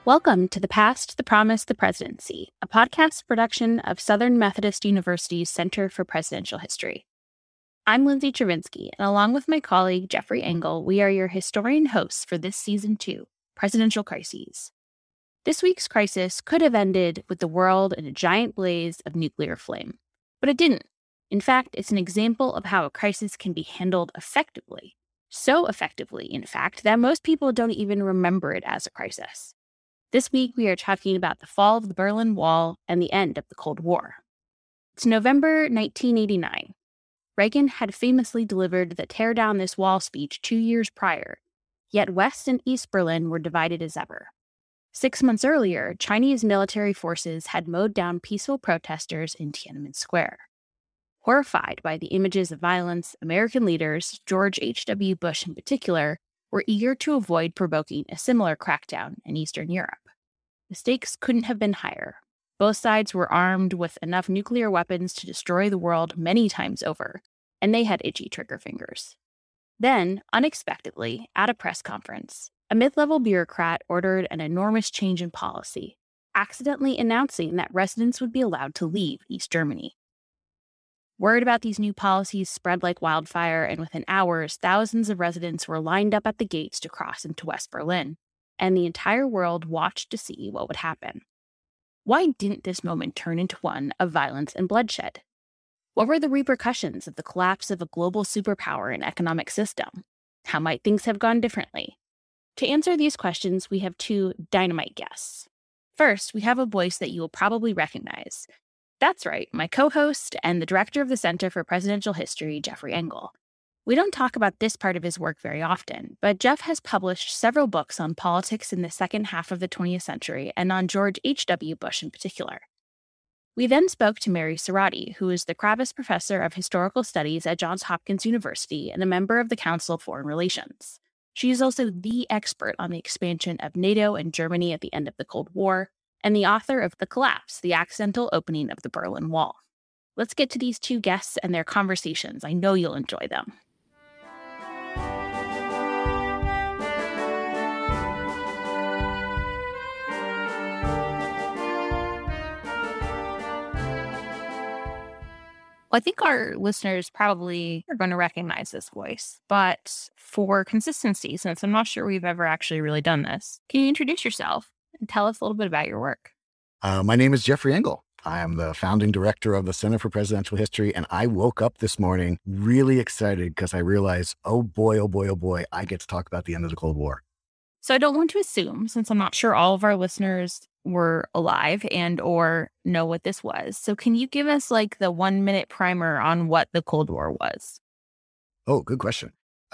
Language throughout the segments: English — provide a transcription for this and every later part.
Welcome to The Past, the Promise, the Presidency, a podcast production of Southern Methodist University's Center for Presidential History. I'm Lindsay Chervinsky, and along with my colleague Jeffrey Engel, we are your historian hosts for this Season 2, Presidential Crises. This week's crisis could have ended with the world in a giant blaze of nuclear flame, but it didn't. In fact, it's an example of how a crisis can be handled effectively. So effectively, in fact, that most people don't even remember it as a crisis. This week, we are talking about the fall of the Berlin Wall and the end of the Cold War. It's November 1989. Reagan had famously delivered the Tear Down This Wall speech 2 years prior, yet West and East Berlin were divided as ever. 6 months earlier, Chinese military forces had mowed down peaceful protesters in Tiananmen Square. Horrified by the images of violence, American leaders, George H.W. Bush in particular, were eager to avoid provoking a similar crackdown in Eastern Europe. The stakes couldn't have been higher. Both sides were armed with enough nuclear weapons to destroy the world many times over, and they had itchy trigger fingers. Then, unexpectedly, at a press conference, a mid-level bureaucrat ordered an enormous change in policy, accidentally announcing that residents would be allowed to leave East Germany. Word about these new policies spread like wildfire, and within hours, thousands of residents were lined up at the gates to cross into West Berlin, and the entire world watched to see what would happen. Why didn't this moment turn into one of violence and bloodshed? What were the repercussions of the collapse of a global superpower and economic system? How might things have gone differently? To answer these questions, we have two dynamite guests. First, we have a voice that you will probably recognize. That's right, my co-host and the director of the Center for Presidential History, Jeffrey Engel. We don't talk about this part of his work very often, but Jeff has published several books on politics in the second half of the 20th century and on George H.W. Bush in particular. We then spoke to Mary Cerati, who is the Kravis Professor of Historical Studies at Johns Hopkins University and a member of the Council of Foreign Relations. She is also the expert on the expansion of NATO and Germany at the end of the Cold War, and the author of The Collapse, the Accidental Opening of the Berlin Wall. Let's get to these two guests and their conversations. I know you'll enjoy them. Well, I think our listeners probably are going to recognize this voice, but for consistency, since I'm not sure we've ever actually really done this, can you introduce yourself and tell us a little bit about your work? My name is Jeffrey Engel. I am the founding director of the Center for Presidential History, and I woke up this morning really excited because I realized, oh boy, I get to talk about the end of the Cold War. So I don't want to assume, since I'm not sure all of our listeners were alive and or know what this was. So can you give us like the 1-minute primer on what the Cold War was? Oh, good question.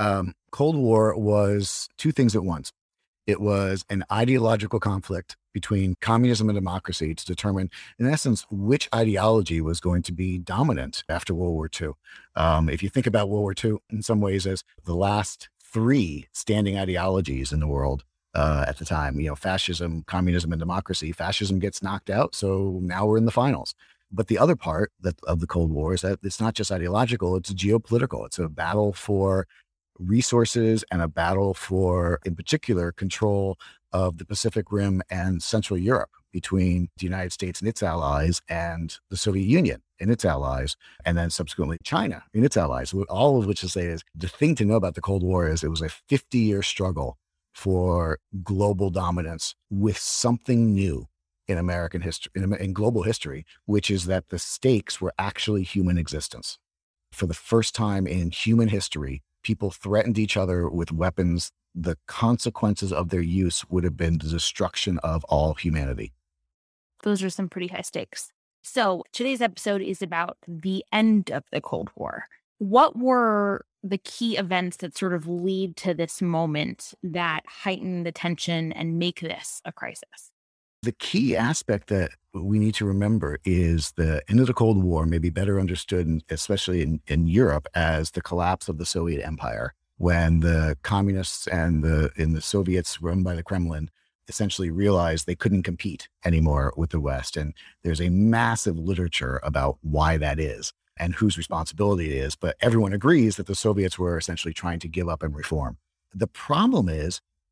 Cold War was two things at once. It was an ideological conflict between communism and democracy to determine, in essence, which ideology was going to be dominant after World War II. If you think about World War II in some ways as the last three standing ideologies in the world at the time, fascism, communism, and democracy. Fascism gets knocked out, so now we're in the finals. But the other part of the Cold War is that it's not just ideological, it's geopolitical. It's a battle for resources and a battle for, in particular, control of the Pacific Rim and Central Europe between the United States and its allies and the Soviet Union and its allies, and then subsequently China and its allies. All of which to say is the thing to know about the Cold War is it was a 50-year struggle for global dominance with something new in American history, in global history, which is that the stakes were actually human existence. For the first time in human history, people threatened each other with weapons. The consequences of their use would have been the destruction of all humanity. Those are some pretty high stakes. So today's episode is about the end of the Cold War. What were the key events that sort of lead to this moment that heighten the tension and make this a crisis? The key aspect that we need to remember is the end of the Cold War may be better understood, especially in Europe, as the collapse of the Soviet Empire, when the communists and the Soviets run by the Kremlin essentially realized they couldn't compete anymore with the West. And there's a massive literature about why that is and whose responsibility it is. But everyone agrees that the Soviets were essentially trying to give up and reform. The problem is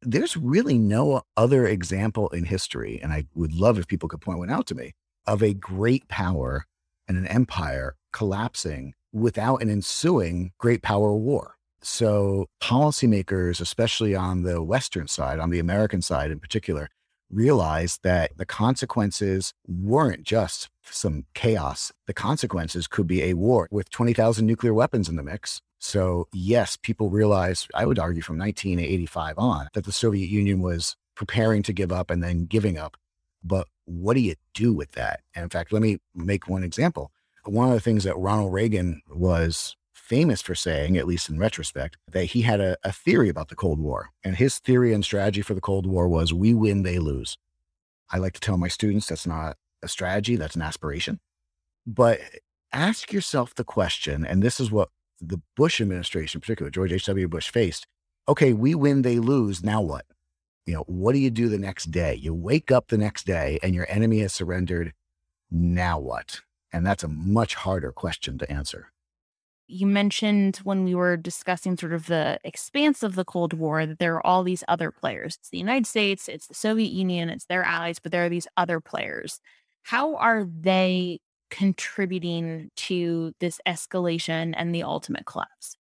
There's really no other example in history, and I would love if people could point one out to me, of a great power and an empire collapsing without an ensuing great power war. So policymakers, especially on the Western side, on the American side in particular, realized that the consequences weren't just some chaos. The consequences could be a war with 20,000 nuclear weapons in the mix. So yes, people realized, I would argue from 1985 on, that the Soviet Union was preparing to give up and then giving up. But what do you do with that? And in fact, let me make one example. One of the things that Ronald Reagan was famous for saying, at least in retrospect, that he had a theory about the Cold War. And his theory and strategy for the Cold War was, we win, they lose. I like to tell my students that's not a strategy, that's an aspiration. But ask yourself the question, and this is what the Bush administration, particularly George H.W. Bush, faced. Okay, we win, they lose, now what? What do you do the next day? You wake up the next day and your enemy has surrendered. Now what? And that's a much harder question to answer. You mentioned when we were discussing sort of the expanse of the Cold War that there are all these other players. It's the United States, it's the Soviet Union, it's their allies, but there are these other players. How are they contributing to this escalation and the ultimate collapse?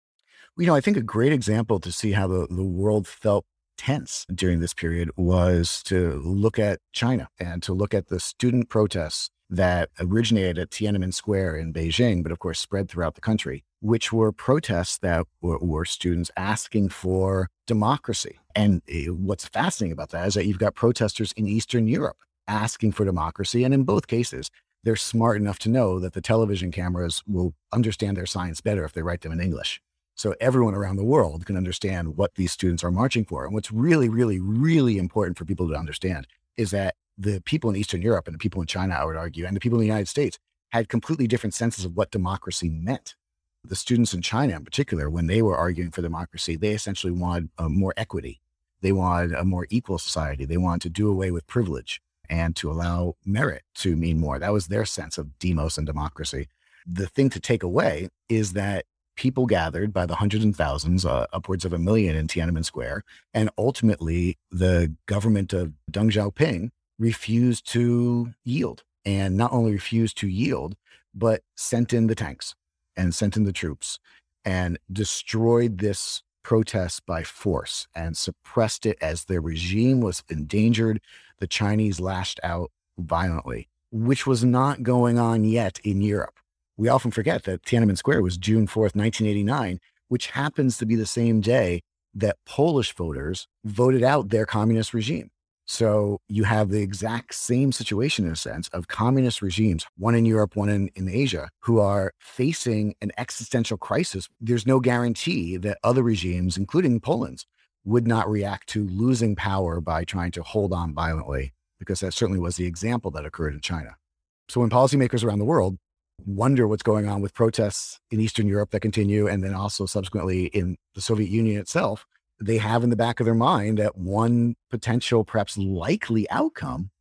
I think a great example to see how the world felt tense during this period was to look at China and to look at the student protests that originated at Tiananmen Square in Beijing, but of course spread throughout the country, which were protests that were students asking for democracy. And what's fascinating about that is that you've got protesters in Eastern Europe asking for democracy. And in both cases, they're smart enough to know that the television cameras will understand their signs better if they write them in English. So everyone around the world can understand what these students are marching for. And what's really, really, really important for people to understand is that the people in Eastern Europe and the people in China, I would argue, and the people in the United States had completely different senses of what democracy meant. The students in China in particular, when they were arguing for democracy, they essentially wanted more equity. They wanted a more equal society. They wanted to do away with privilege and to allow merit to mean more. That was their sense of demos and democracy. The thing to take away is that people gathered by the hundreds and thousands, upwards of 1 million in Tiananmen Square, and ultimately the government of Deng Xiaoping refused to yield. And not only refused to yield, but sent in the tanks and sent in the troops and destroyed this protest by force and suppressed it as their regime was endangered. The Chinese lashed out violently, which was not going on yet in Europe. We often forget that Tiananmen Square was June 4th, 1989, which happens to be the same day that Polish voters voted out their communist regime. So you have the exact same situation in a sense of communist regimes, one in Europe, one in Asia, who are facing an existential crisis. There's no guarantee that other regimes, including Poland's, would not react to losing power by trying to hold on violently, because that certainly was the example that occurred in China. So when policymakers around the world wonder what's going on with protests in Eastern Europe that continue, and then also subsequently in the Soviet Union itself, they have in the back of their mind that one potential, perhaps likely outcome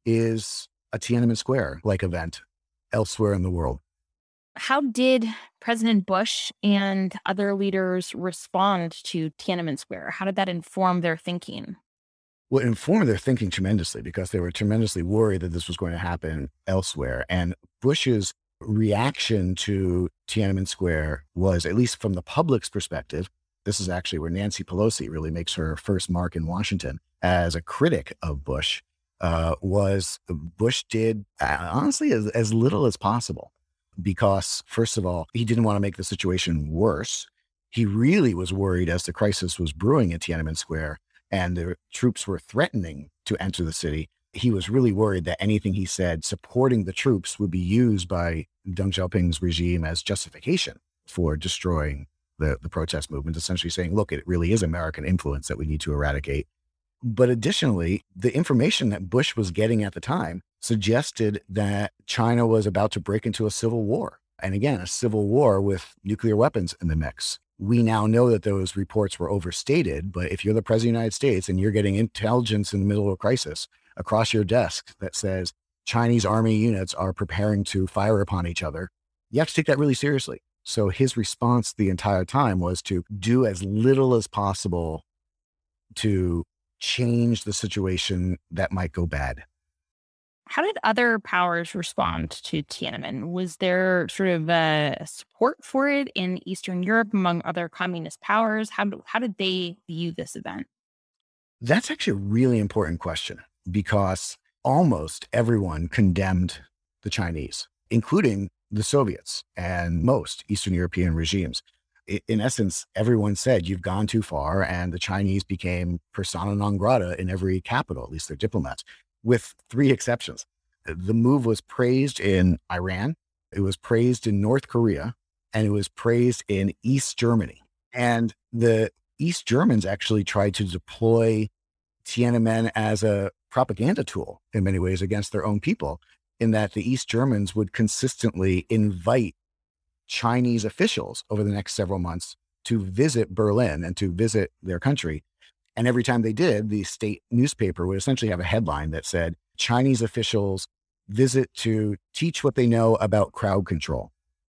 is a Tiananmen Square-like event elsewhere in the world. How did President Bush and other leaders respond to Tiananmen Square? How did that inform their thinking? Well, it informed their thinking tremendously because they were tremendously worried that this was going to happen elsewhere. And Bush's reaction to Tiananmen Square was, at least from the public's perspective, this is actually where Nancy Pelosi really makes her first mark in Washington as a critic of Bush, was Bush did honestly as little as possible. Because first of all, he didn't want to make the situation worse. He really was worried as the crisis was brewing at Tiananmen Square and the troops were threatening to enter the city. He was really worried that anything he said supporting the troops would be used by Deng Xiaoping's regime as justification for destroying the protest movement, essentially saying, look, it really is American influence that we need to eradicate. But additionally, the information that Bush was getting at the time suggested that China was about to break into a civil war. And again, a civil war with nuclear weapons in the mix. We now know that those reports were overstated, but if you're the president of the United States and you're getting intelligence in the middle of a crisis across your desk that says Chinese army units are preparing to fire upon each other, you have to take that really seriously. So his response the entire time was to do as little as possible to change the situation that might go bad. How did other powers respond to Tiananmen? Was there sort of support for it in Eastern Europe among other communist powers? How did they view this event? That's actually a really important question because almost everyone condemned the Chinese, including the Soviets and most Eastern European regimes. In essence, everyone said, you've gone too far, and the Chinese became persona non grata in every capital, at least their diplomats, with three exceptions. The move was praised in Iran, it was praised in North Korea, and it was praised in East Germany. And the East Germans actually tried to deploy Tiananmen as a propaganda tool in many ways against their own people, in that the East Germans would consistently invite Chinese officials over the next several months to visit Berlin and to visit their country. And every time they did, the state newspaper would essentially have a headline that said, Chinese officials visit to teach what they know about crowd control.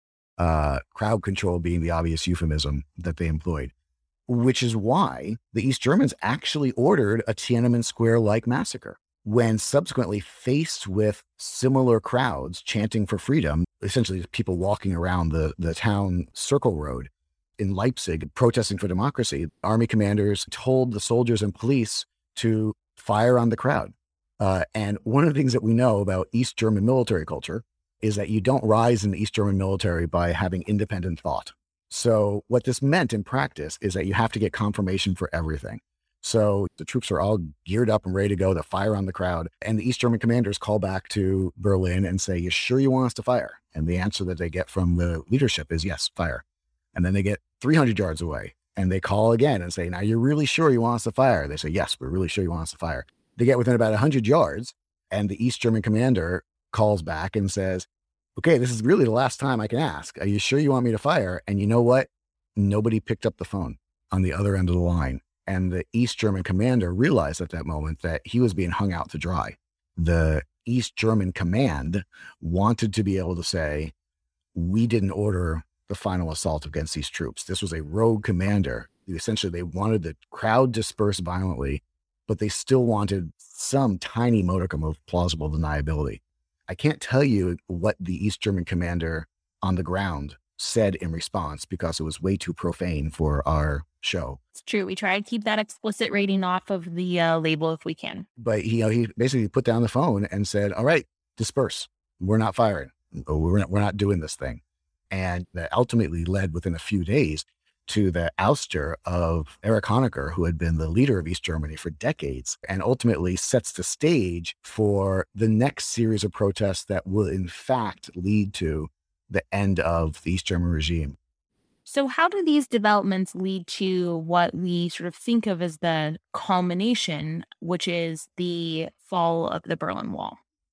Crowd control being the obvious euphemism that they employed, which is why the East Germans actually ordered a Tiananmen Square-like massacre. When subsequently faced with similar crowds chanting for freedom, essentially people walking around the town circle road in Leipzig protesting for democracy, army commanders told the soldiers and police to fire on the crowd. And one of the things that we know about East German military culture is that you don't rise in the East German military by having independent thought. So what this meant in practice is that you have to get confirmation for everything. So the troops are all geared up and ready to go to fire on the crowd. And the East German commanders call back to Berlin and say, you sure you want us to fire? And the answer that they get from the leadership is, yes, fire. And then they get 300 yards away and they call again and say, now you're really sure you want us to fire? They say, yes, we're really sure you want us to fire. They get within about 100 yards and the East German commander calls back and says, okay, this is really the last time I can ask. Are you sure you want me to fire? And you know what? Nobody picked up the phone on the other end of the line. And the East German commander realized at that moment that he was being hung out to dry. The East German command wanted to be able to say, we didn't order the final assault against these troops. This was a rogue commander. Essentially, they wanted the crowd dispersed violently, but they still wanted some tiny modicum of plausible deniability. I can't tell you what the East German commander on the ground said in response because it was way too profane for our show. It's true. We try to keep that explicit rating off of the label if we can. But he basically put down the phone and said, all right, disperse. We're not firing. We're not doing this thing. And that ultimately led within a few days to the ouster of Erich Honecker, who had been the leader of East Germany for decades, and ultimately sets the stage for the next series of protests that will in fact lead to the end of the East German regime. So how do these developments lead to what we sort of think of as the culmination, which is the fall of the Berlin Wall?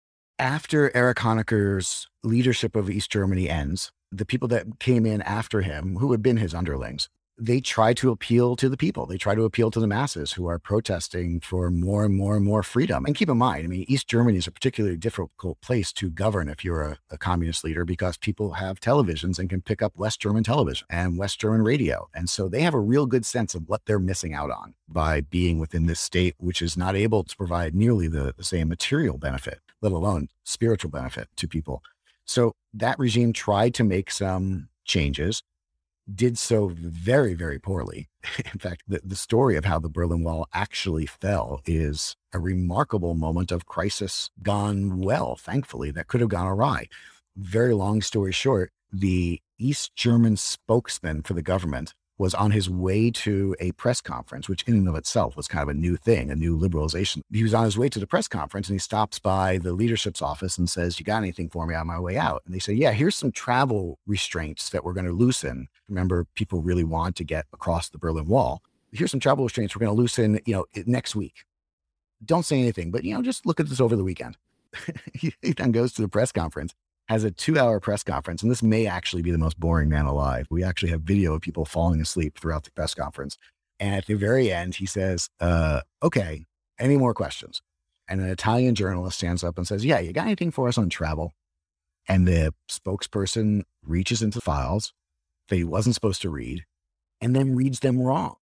After Erich Honecker's leadership of East Germany ends, the people that came in after him, who had been his underlings, they try to appeal to the people. They try to appeal to the masses who are protesting for more and more and more freedom. And keep in mind, I mean, East Germany is a particularly difficult place to govern if you're a communist leader, because people have televisions and can pick up West German television and West German radio. And so they have a real good sense of what they're missing out on by being within this state, which is not able to provide nearly the same material benefit, let alone spiritual benefit to people. So that regime tried to make some changes, did so very, very poorly. In fact, the story of how the Berlin Wall actually fell is a remarkable moment of crisis gone well, thankfully, that could have gone awry. Very long story short, the East German spokesman for the government was on his way to a press conference, which in and of itself was kind of a new thing, a new liberalization. He was on his way to the press conference and he stops by the leadership's office and says, you got anything for me on my way out? And they say, yeah, here's some travel restraints that we're going to loosen. Remember, people really want to get across the Berlin Wall. Here's some travel restraints we're going to loosen, next week. Don't say anything, but, just look at this over the weekend. He then goes to the press conference, has a 2-hour press conference, and this may actually be the most boring man alive. We actually have video of people falling asleep throughout the press conference. And at the very end, he says, okay, any more questions? And an Italian journalist stands up and says, yeah, you got anything for us on travel? And the spokesperson reaches into files that he wasn't supposed to read and then reads them wrong.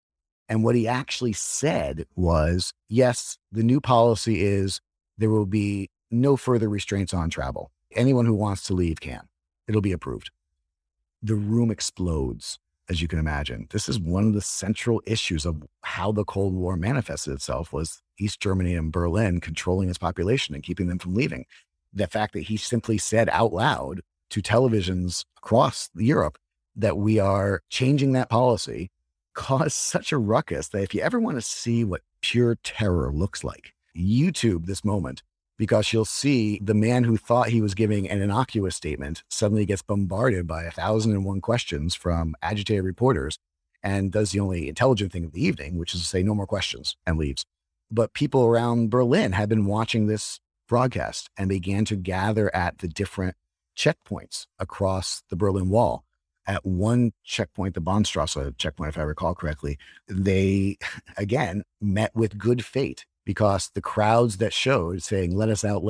And what he actually said was, yes, the new policy is there will be no further restraints on travel. Anyone who wants to leave can. It'll be approved. The room explodes, as you can imagine. This is one of the central issues of how the Cold War manifested itself, was East Germany and Berlin controlling its population and keeping them from leaving. The fact that he simply said out loud to televisions across Europe that we are changing that policy caused such a ruckus that if you ever want to see what pure terror looks like, YouTube this moment, because you'll see the man who thought he was giving an innocuous statement suddenly gets bombarded by 1,001 questions from agitated reporters and does the only intelligent thing of the evening, which is to say no more questions, and leaves. But people around Berlin had been watching this broadcast and began to gather at the different checkpoints across the Berlin Wall. At one checkpoint, the Bahnstrasse checkpoint, if I recall correctly, they, again, met with good fate, because the crowds that showed saying, let us out,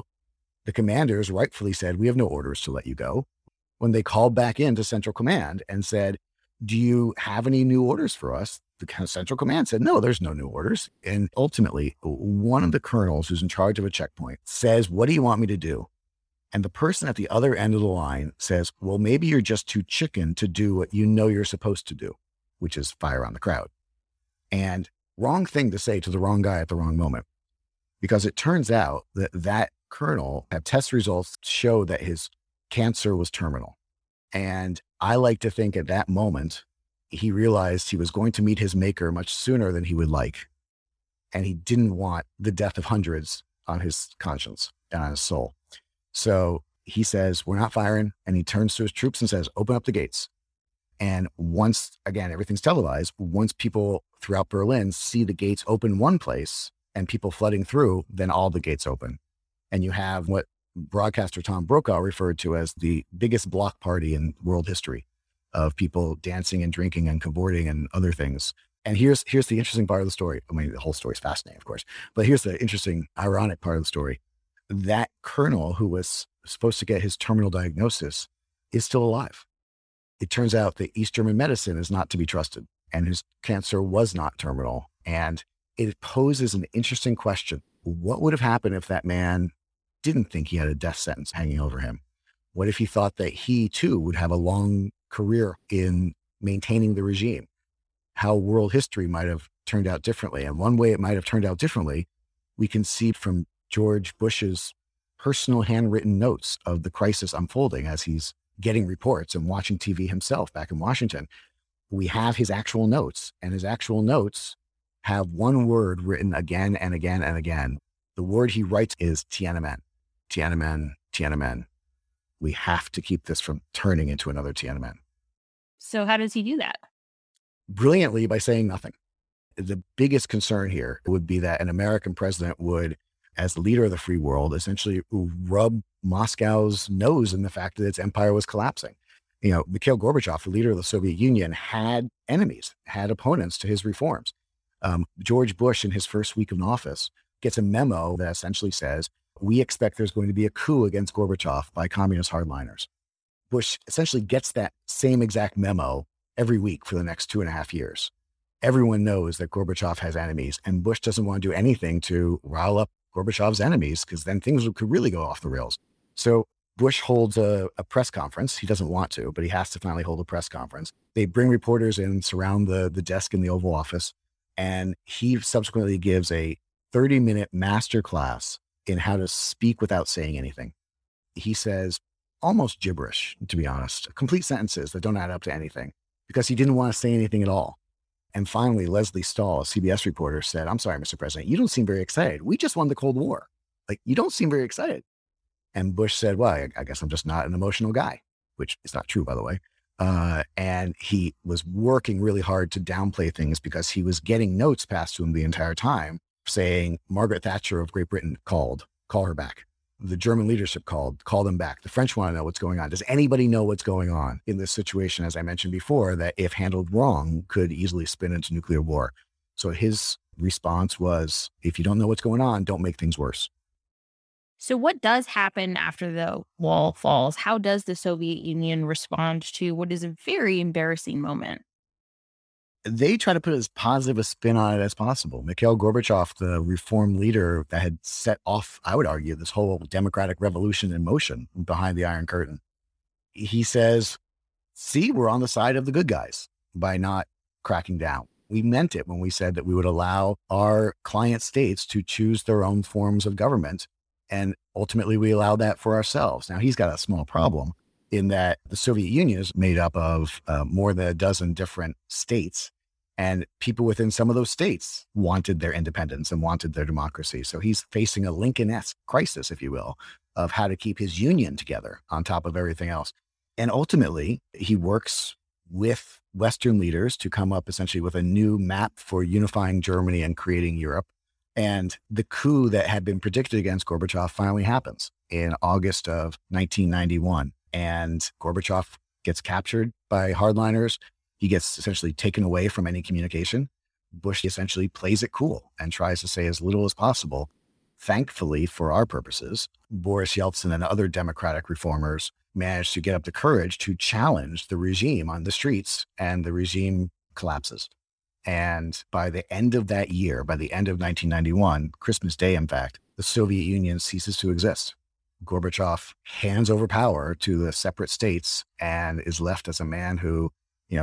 the commanders rightfully said, we have no orders to let you go. When they called back into Central Command and said, do you have any new orders for us? The Central Command said, no, there's no new orders. And ultimately, one of the colonels who's in charge of a checkpoint says, what do you want me to do? And the person at the other end of the line says, well, maybe you're just too chicken to do what you know you're supposed to do, which is fire on the crowd. And wrong thing to say to the wrong guy at the wrong moment, because it turns out that that colonel had test results show that his cancer was terminal. And I like to think at that moment, he realized he was going to meet his maker much sooner than he would like. And he didn't want the death of hundreds on his conscience and on his soul. So he says, we're not firing. And he turns to his troops and says, open up the gates. And once, again, everything's televised, once people throughout Berlin see the gates open one place and people flooding through, then all the gates open. And you have what broadcaster Tom Brokaw referred to as the biggest block party in world history, of people dancing and drinking and cavorting and other things. And here's the interesting part of the story. I mean, the whole story is fascinating, of course, but here's the interesting, ironic part of the story. That colonel who was supposed to get his terminal diagnosis is still alive. It turns out that East German medicine is not to be trusted, and his cancer was not terminal. And it poses an interesting question. What would have happened if that man didn't think he had a death sentence hanging over him? What if he thought that he too would have a long career in maintaining the regime? How world history might have turned out differently. And one way it might have turned out differently, we can see from George Bush's personal handwritten notes of the crisis unfolding as he's getting reports and watching TV himself back in Washington. We have his actual notes, and his actual notes have one word written again and again and again. The word he writes is Tiananmen, Tiananmen, Tiananmen. We have to keep this from turning into another Tiananmen. So how does he do that? Brilliantly, by saying nothing. The biggest concern here would be that an American president would, as the leader of the free world, essentially rub Moscow's nose in the fact that its empire was collapsing. You know, Mikhail Gorbachev, the leader of the Soviet Union, had enemies, had opponents to his reforms. George Bush, in his first week in office, gets a memo that essentially says, we expect there's going to be a coup against Gorbachev by communist hardliners. Bush essentially gets that same exact memo every week for the next 2.5 years. Everyone knows that Gorbachev has enemies, and Bush doesn't want to do anything to rile up Gorbachev's enemies, because then things could really go off the rails. So Bush holds a press conference. He doesn't want to, but he has to finally hold a press conference. They bring reporters in, surround the desk in the Oval Office, and he subsequently gives a 30-minute masterclass in how to speak without saying anything. He says almost gibberish, to be honest, complete sentences that don't add up to anything, because he didn't want to say anything at all. And finally, Leslie Stahl, a CBS reporter, said, I'm sorry, Mr. President, you don't seem very excited. We just won the Cold War. Like, you don't seem very excited. And Bush said, well, I guess I'm just not an emotional guy, which is not true, by the way. And he was working really hard to downplay things, because he was getting notes passed to him the entire time saying, Margaret Thatcher of Great Britain called, call her back. The German leadership called, call them back. The French want to know what's going on. Does anybody know what's going on in this situation, as I mentioned before, that if handled wrong could easily spin into nuclear war? So his response was, if you don't know what's going on, don't make things worse. So what does happen after the wall falls? How does the Soviet Union respond to what is a very embarrassing moment? they try to put as positive a spin on it as possible. Mikhail Gorbachev, the reform leader that had set off, I would argue, this whole democratic revolution in motion behind the Iron Curtain, he says, see, we're on the side of the good guys by not cracking down. We meant it when we said that we would allow our client states to choose their own forms of government. And ultimately, we allowed that for ourselves. Now, he's got a small problem in that the Soviet Union is made up of more than a dozen different states. And people within some of those states wanted their independence and wanted their democracy. So he's facing a Lincoln-esque crisis, if you will, of how to keep his union together on top of everything else. And ultimately, he works with Western leaders to come up essentially with a new map for unifying Germany and creating Europe. And the coup that had been predicted against Gorbachev finally happens in August of 1991. And Gorbachev gets captured by hardliners. He gets essentially taken away from any communication. Bush essentially plays it cool and tries to say as little as possible. Thankfully, for our purposes, Boris Yeltsin and other democratic reformers managed to get up the courage to challenge the regime on the streets, and the regime collapses. And by the end of that year, by the end of 1991, Christmas Day, in fact, the Soviet Union ceases to exist. Gorbachev hands over power to the separate states and is left as a man who,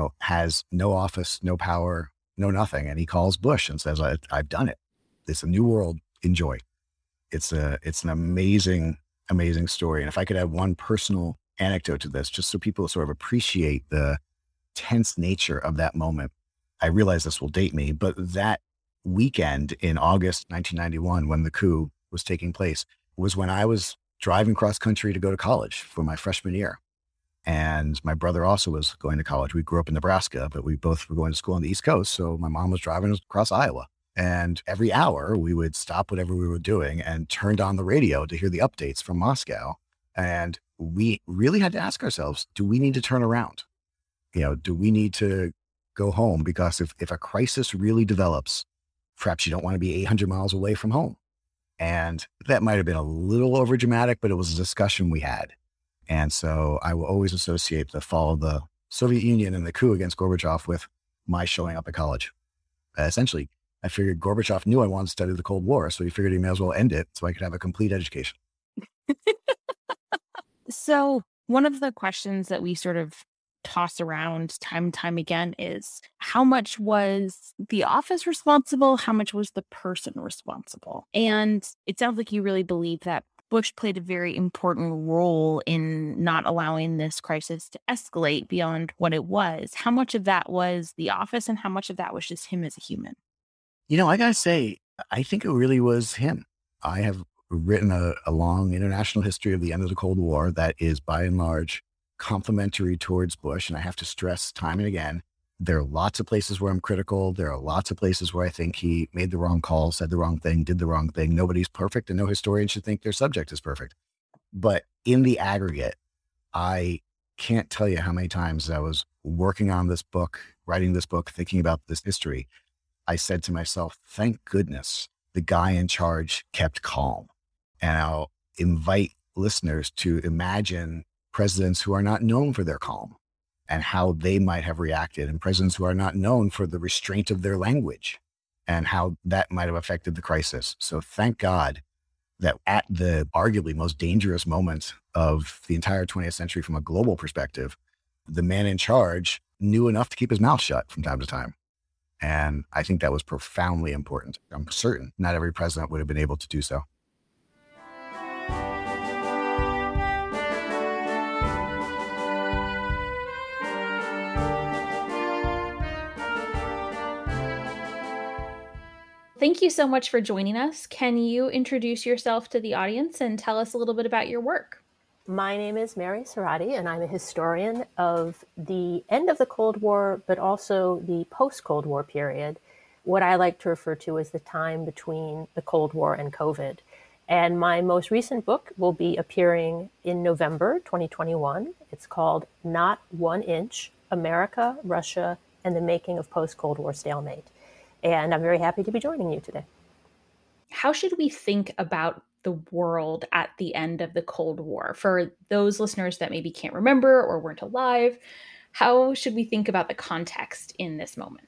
has no office, no power, no nothing. And he calls Bush and says, I've done it. It's a new world. Enjoy. It's an amazing, amazing story. And if I could add one personal anecdote to this, just so people sort of appreciate the tense nature of that moment. I realize this will date me, but that weekend in August 1991, when the coup was taking place, was when I was driving cross country to go to college for my freshman year. And my brother also was going to college. We grew up in Nebraska, but we both were going to school on the East Coast. So my mom was driving us across Iowa. And every hour we would stop whatever we were doing and turned on the radio to hear the updates from Moscow. And we really had to ask ourselves, do we need to turn around? Do we need to go home? Because if a crisis really develops, perhaps you don't want to be 800 miles away from home. And that might have been a little over dramatic, but it was a discussion we had. And so I will always associate the fall of the Soviet Union and the coup against Gorbachev with my showing up at college. Essentially, I figured Gorbachev knew I wanted to study the Cold War, so he figured he may as well end it so I could have a complete education. So one of the questions that we sort of toss around time and time again is, how much was the office responsible? How much was the person responsible? And it sounds like you really believe that Bush played a very important role in not allowing this crisis to escalate beyond what it was. How much of that was the office and how much of that was just him as a human? I got to say, I think it really was him. I have written a long international history of the end of the Cold War that is by and large complimentary towards Bush. And I have to stress time and again, there are lots of places where I'm critical. There are lots of places where I think he made the wrong call, said the wrong thing, did the wrong thing. Nobody's perfect, and no historian should think their subject is perfect. But in the aggregate, I can't tell you how many times I was working on this book, writing this book, thinking about this history. I said to myself, thank goodness the guy in charge kept calm. And I'll invite listeners to imagine presidents who are not known for their calm and how they might have reacted, and presidents who are not known for the restraint of their language and how that might have affected the crisis. So thank God that at the arguably most dangerous moment of the entire 20th century from a global perspective, the man in charge knew enough to keep his mouth shut from time to time. And I think that was profoundly important. I'm certain not every president would have been able to do so. Thank you so much for joining us. Can you introduce yourself to the audience and tell us a little bit about your work? My name is Mary Serrati, and I'm a historian of the end of the Cold War, but also the post-Cold War period, what I like to refer to as the time between the Cold War and COVID. And my most recent book will be appearing in November 2021. It's called Not 1 Inch, America, Russia, and the Making of Post-Cold War Stalemate. And I'm very happy to be joining you today. How should we think about the world at the end of the Cold War? For those listeners that maybe can't remember or weren't alive, how should we think about the context in this moment?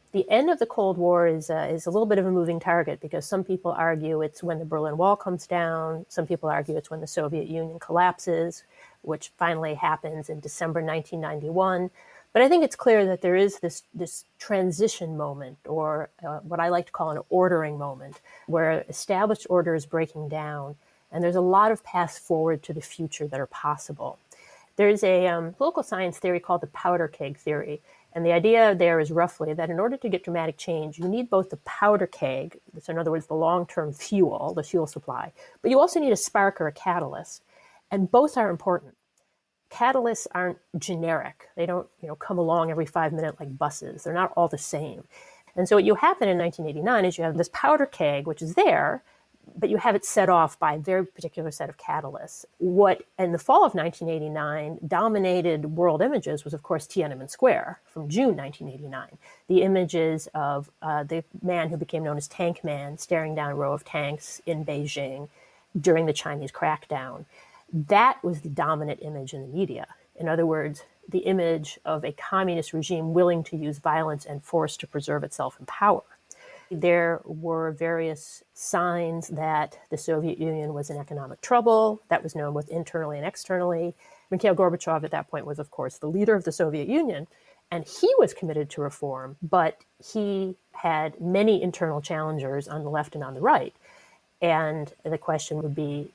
The end of the Cold War is a little bit of a moving target because some people argue it's when the Berlin Wall comes down. Some people argue it's when the Soviet Union collapses, which finally happens in December 1991. But I think it's clear that there is this transition moment, or what I like to call an ordering moment, where established order is breaking down, and there's a lot of paths forward to the future that are possible. There's a political science theory called the powder keg theory. And the idea there is roughly that in order to get dramatic change, you need both the powder keg, so in other words, the long-term fuel, the fuel supply, but you also need a spark or a catalyst. And both are important. Catalysts aren't generic. They don't, come along every 5 minutes like buses. They're not all the same. And so what you happen in 1989 is you have this powder keg, which is there, but you have it set off by a very particular set of catalysts. What, in the fall of 1989, dominated world images was, of course, Tiananmen Square from June 1989. The images of the man who became known as Tank Man staring down a row of tanks in Beijing during the Chinese crackdown. That was the dominant image in the media. In other words, the image of a communist regime willing to use violence and force to preserve itself in power. There were various signs that the Soviet Union was in economic trouble. That was known both internally and externally. Mikhail Gorbachev at that point was, of course, the leader of the Soviet Union, and he was committed to reform, but he had many internal challengers on the left and on the right. And the question would be,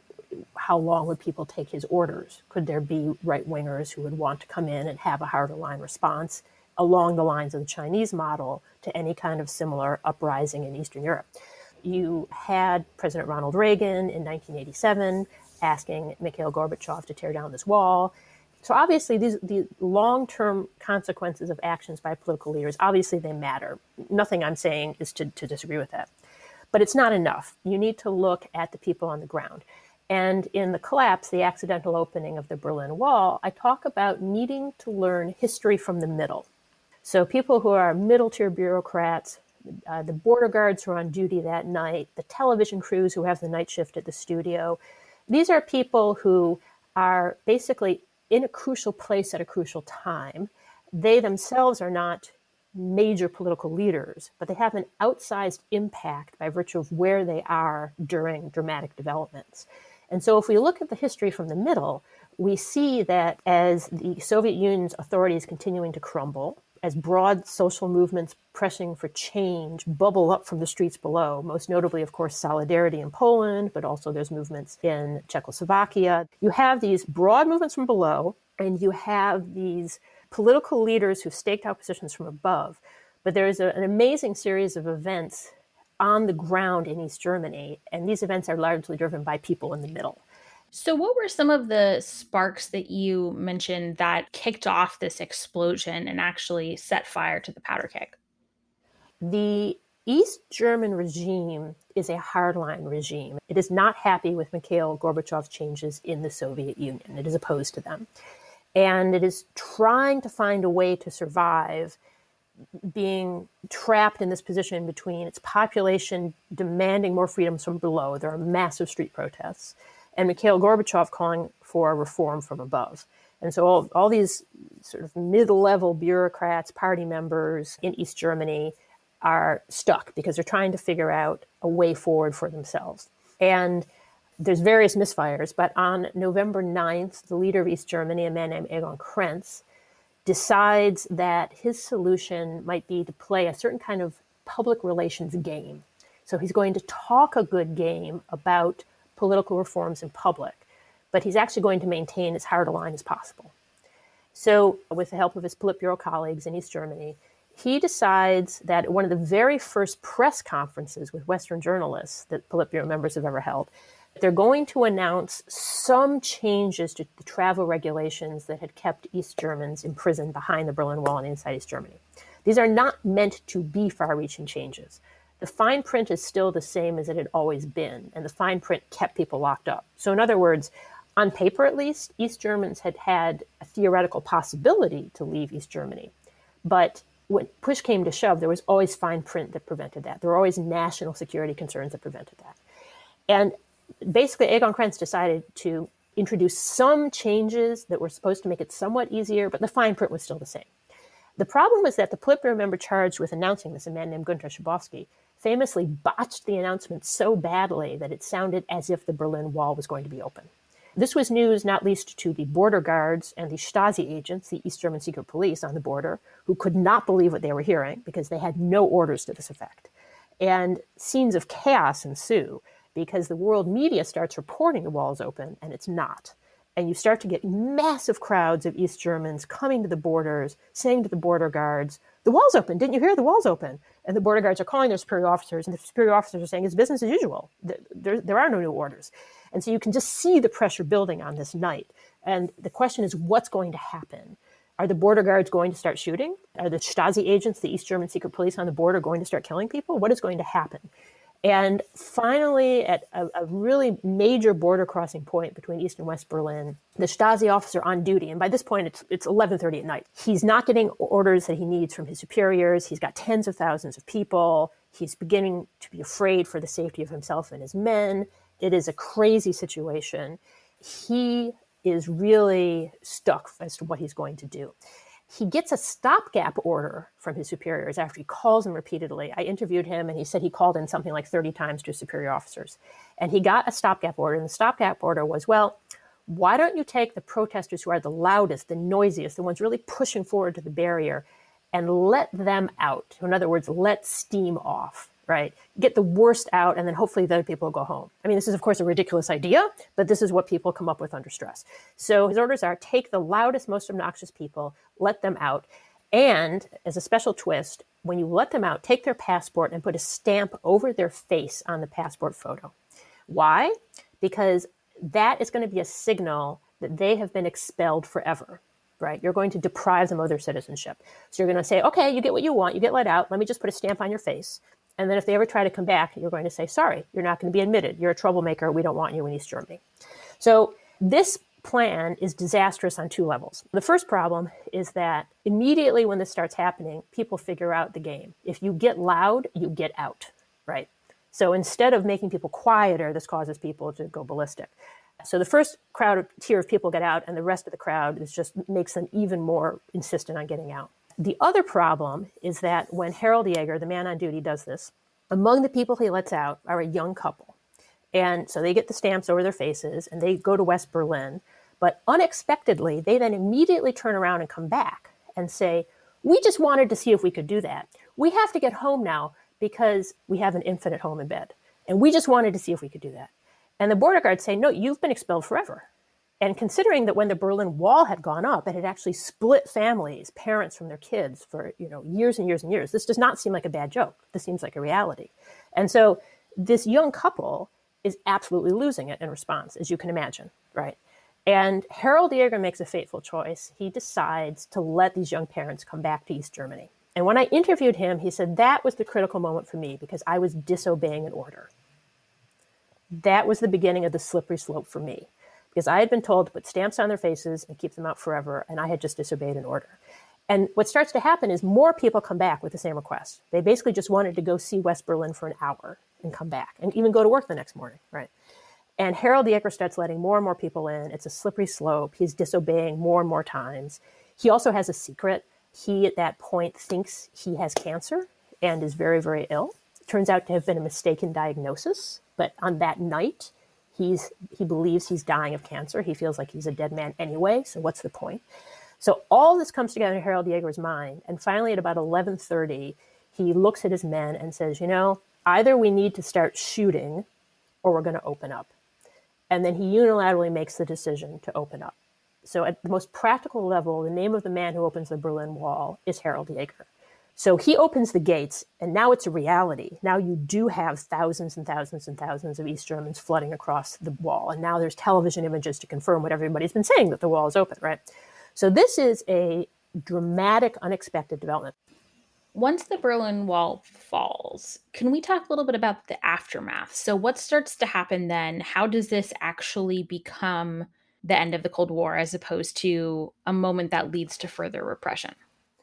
how long would people take his orders? Could there be right-wingers who would want to come in and have a harder line response along the lines of the Chinese model to any kind of similar uprising in Eastern Europe? You had President Ronald Reagan in 1987 asking Mikhail Gorbachev to tear down this wall. So obviously the long-term consequences of actions by political leaders, obviously they matter. Nothing I'm saying is to disagree with that. But it's not enough. You need to look at the people on the ground. And in The Collapse, the accidental opening of the Berlin Wall, I talk about needing to learn history from the middle. So people who are middle-tier bureaucrats, the border guards who are on duty that night, the television crews who have the night shift at the studio, these are people who are basically in a crucial place at a crucial time. They themselves are not major political leaders, but they have an outsized impact by virtue of where they are during dramatic developments. And so if we look at the history from the middle, we see that as the Soviet Union's authority is continuing to crumble, as broad social movements pressing for change bubble up from the streets below, most notably, of course, Solidarity in Poland, but also there's movements in Czechoslovakia. You have these broad movements from below, and you have these political leaders who've staked out positions from above. But there's an amazing series of events on the ground in East Germany, and these events are largely driven by people in the middle. So what were some of the sparks that you mentioned that kicked off this explosion and actually set fire to the powder keg? The East German regime is a hardline regime. It is not happy with Mikhail Gorbachev's changes in the Soviet Union. It is opposed to them. And it is trying to find a way to survive being trapped in this position between its population demanding more freedoms from below. There are massive street protests. And Mikhail Gorbachev calling for reform from above. And so all these sort of mid-level bureaucrats, party members in East Germany are stuck because they're trying to figure out a way forward for themselves. And there's various misfires, but on November 9th, the leader of East Germany, a man named Egon Krenz, decides that his solution might be to play a certain kind of public relations game. So he's going to talk a good game about political reforms in public, but he's actually going to maintain as hard a line as possible. So with the help of his Politburo colleagues in East Germany, he decides that at one of the very first press conferences with Western journalists that Politburo members have ever held, they're going to announce some changes to the travel regulations that had kept East Germans imprisoned behind the Berlin Wall and inside East Germany. These are not meant to be far-reaching changes. The fine print is still the same as it had always been, and the fine print kept people locked up. So in other words, on paper at least, East Germans had had a theoretical possibility to leave East Germany. But when push came to shove, there was always fine print that prevented that. There were always national security concerns that prevented that. And basically, Egon Krenz decided to introduce some changes that were supposed to make it somewhat easier, but the fine print was still the same. The problem was that the Politburo member charged with announcing this, a man named Günter Schabowski, famously botched the announcement so badly that it sounded as if the Berlin Wall was going to be open. This was news not least to the border guards and the Stasi agents, the East German secret police on the border, who could not believe what they were hearing because they had no orders to this effect. And scenes of chaos ensue because the world media starts reporting the wall is open, and it's not. And you start to get massive crowds of East Germans coming to the borders, saying to the border guards, the wall's open. Didn't you hear? The wall's open. And the border guards are calling their superior officers, and the superior officers are saying it's business as usual. There are no new orders. And so you can just see the pressure building on this night. And the question is, what's going to happen? Are the border guards going to start shooting? Are the Stasi agents, the East German secret police on the border, going to start killing people? What is going to happen? And finally, at a really major border crossing point between East and West Berlin, the Stasi officer on duty, and by this point it's 11:30 at night, he's not getting orders that he needs from his superiors. He's got tens of thousands of people. He's beginning to be afraid for the safety of himself and his men. It is a crazy situation. He is really stuck as to what he's going to do. He gets a stopgap order from his superiors after he calls them repeatedly. I interviewed him, and he said he called in something like 30 times to his superior officers. And he got a stopgap order, and the stopgap order was, well, why don't you take the protesters who are the loudest, the noisiest, the ones really pushing forward to the barrier, and let them out? In other words, let steam off, right? Get the worst out, and then hopefully the other people will go home. I mean, this is, of course, a ridiculous idea, but this is what people come up with under stress. So his orders are, take the loudest, most obnoxious people, let them out. And as a special twist, when you let them out, take their passport and put a stamp over their face on the passport photo. Why? Because that is going to be a signal that they have been expelled forever, right? You're going to deprive them of their citizenship. So you're going to say, okay, you get what you want, you get let out, let me just put a stamp on your face. And then if they ever try to come back, you're going to say, sorry, you're not going to be admitted. You're a troublemaker. We don't want you in East Germany. So this plan is disastrous on two levels. The first problem is that immediately when this starts happening, people figure out the game. If you get loud, you get out, right? So instead of making people quieter, this causes people to go ballistic. So the first tier of people get out, and the rest of the crowd makes them even more insistent on getting out. The other problem is that when Harold Jaeger, the man on duty, does this, among the people he lets out are a young couple. And so they get the stamps over their faces, and they go to West Berlin. But unexpectedly, they then immediately turn around and come back and say, we just wanted to see if we could do that. We have to get home now because we have an infant at home in bed. And we just wanted to see if we could do that. And the border guards say, no, you've been expelled forever. And considering that when the Berlin Wall had gone up, it had actually split families, parents from their kids for years and years and years. This does not seem like a bad joke. This seems like a reality. And so this young couple is absolutely losing it in response, as you can imagine, right? And Harold Jaeger makes a fateful choice. He decides to let these young parents come back to East Germany. And when I interviewed him, he said, that was the critical moment for me because I was disobeying an order. That was the beginning of the slippery slope for me because I had been told to put stamps on their faces and keep them out forever, and I had just disobeyed an order. And what starts to happen is more people come back with the same request. They basically just wanted to go see West Berlin for an hour and come back and even go to work the next morning, right? And Harold Jaeger starts letting more and more people in. It's a slippery slope. He's disobeying more and more times. He also has a secret. He, at that point, thinks he has cancer and is very, very ill. It turns out to have been a mistaken diagnosis. But on that night, he believes he's dying of cancer. He feels like he's a dead man anyway, so what's the point? So all this comes together in Harold Jaeger's mind. And finally, at about 11:30, he looks at his men and says, either we need to start shooting or we're going to open up. And then he unilaterally makes the decision to open up. So at the most practical level, the name of the man who opens the Berlin Wall is Harold Jaeger. So he opens the gates, and now it's a reality. Now you do have thousands and thousands and thousands of East Germans flooding across the wall. And now there's television images to confirm what everybody's been saying, that the wall is open, right? So this is a dramatic, unexpected development. Once the Berlin Wall falls, can we talk a little bit about the aftermath? So what starts to happen then? How does this actually become the end of the Cold War as opposed to a moment that leads to further repression?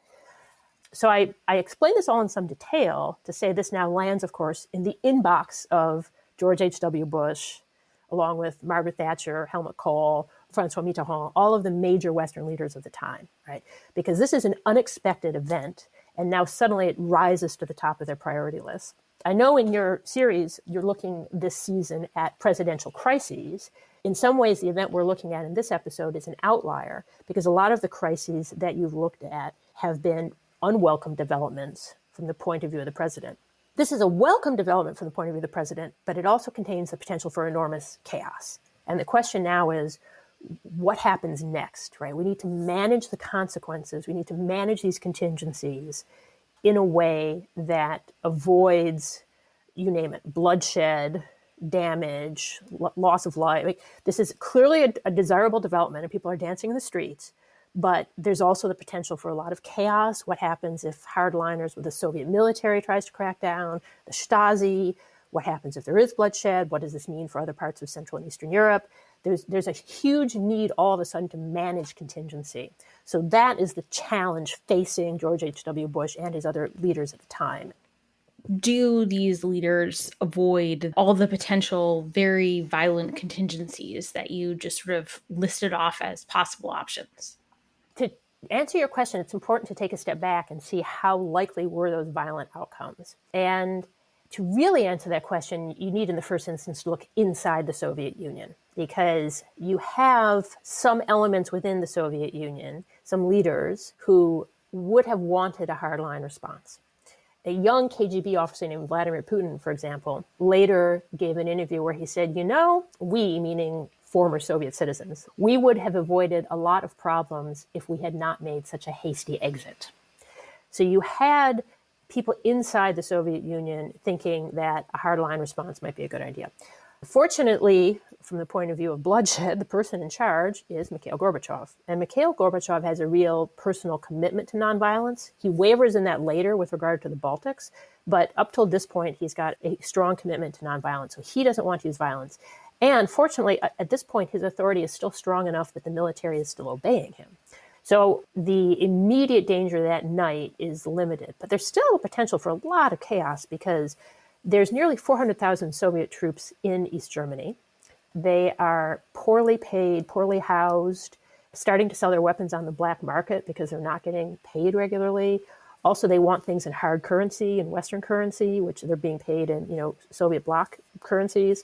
So I explain this all in some detail to say this now lands, of course, in the inbox of George H.W. Bush, along with Margaret Thatcher, Helmut Kohl, Francois Mitterrand, all of the major Western leaders of the time, right? Because this is an unexpected event, and now suddenly it rises to the top of their priority list. I know in your series, you're looking this season at presidential crises. In some ways, the event we're looking at in this episode is an outlier because a lot of the crises that you've looked at have been unwelcome developments from the point of view of the president. This is a welcome development from the point of view of the president, but it also contains the potential for enormous chaos. And the question now is, what happens next, right? We need to manage the consequences. We need to manage these contingencies in a way that avoids, you name it, bloodshed, damage, loss of life. Like, this is clearly a desirable development and people are dancing in the streets, but there's also the potential for a lot of chaos. What happens if hardliners with the Soviet military tries to crack down, the Stasi? What happens if there is bloodshed? What does this mean for other parts of Central and Eastern Europe? There's a huge need all of a sudden to manage contingency. So that is the challenge facing George H.W. Bush and his other leaders at the time. Do these leaders avoid all the potential very violent contingencies that you just sort of listed off as possible options? To answer your question, it's important to take a step back and see how likely were those violent outcomes. And to really answer that question, you need in the first instance to look inside the Soviet Union, because you have some elements within the Soviet Union, some leaders who would have wanted a hardline response. A young KGB officer named Vladimir Putin, for example, later gave an interview where he said, we, meaning former Soviet citizens, we would have avoided a lot of problems if we had not made such a hasty exit. So you had people inside the Soviet Union thinking that a hardline response might be a good idea. Fortunately, from the point of view of bloodshed, the person in charge is Mikhail Gorbachev. And Mikhail Gorbachev has a real personal commitment to nonviolence. He wavers in that later with regard to the Baltics, but up till this point, he's got a strong commitment to nonviolence. So he doesn't want to use violence. And fortunately, at this point, his authority is still strong enough that the military is still obeying him. So the immediate danger that night is limited, but there's still a potential for a lot of chaos because there's nearly 400,000 Soviet troops in East Germany. They are poorly paid, poorly housed, starting to sell their weapons on the black market because they're not getting paid regularly. Also, they want things in hard currency and Western currency, which they're being paid in, Soviet bloc currencies.